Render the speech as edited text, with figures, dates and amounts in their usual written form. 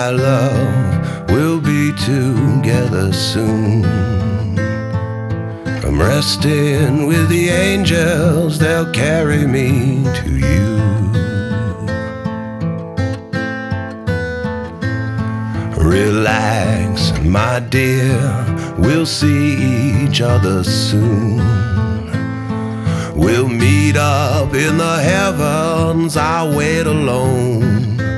my love, we'll be together soon. I'm resting with the angels, they'll carry me to you. Relax, my dear, we'll see each other soon. We'll meet up in the heavens, I'll wait alone.